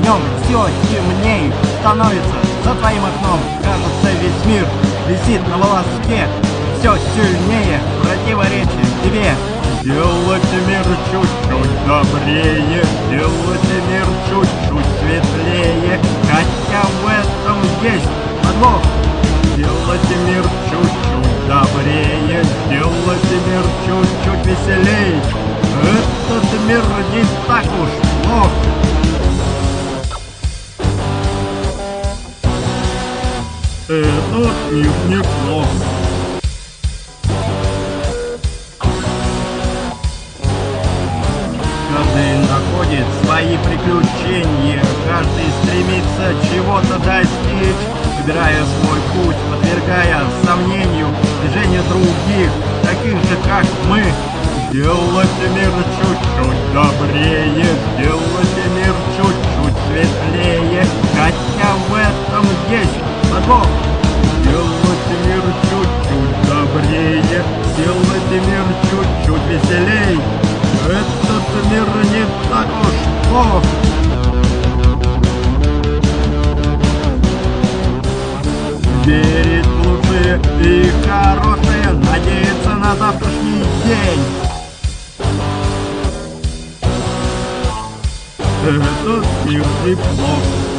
днем все темнее становится за твоим окном. Кажется, весь мир висит на волоске, все сильнее противоречит тебе. Делайте мир чуть-чуть добрее, делайте мир чуть-чуть светлее, хотя в этом есть подвох. Делайте мир чуть-чуть добрее, делайте мир чуть-чуть веселей. Этот мир не так уж плох. Этот мир неплох. Каждый находит свои приключения, каждый стремится чего-то достичь, выбирая свой путь, подвергая сомнению движения других, таких же, как мы. Делайте мир чуть-чуть добрее, делайте мир чуть-чуть светлее, хотя в этом есть подвох. Делайте мир чуть-чуть добрее, делайте мир чуть-чуть веселей. Этот мир не так уж плох. Верить в лучшее и хорошее, надеяться на завтрашний день. Этот мир не плох.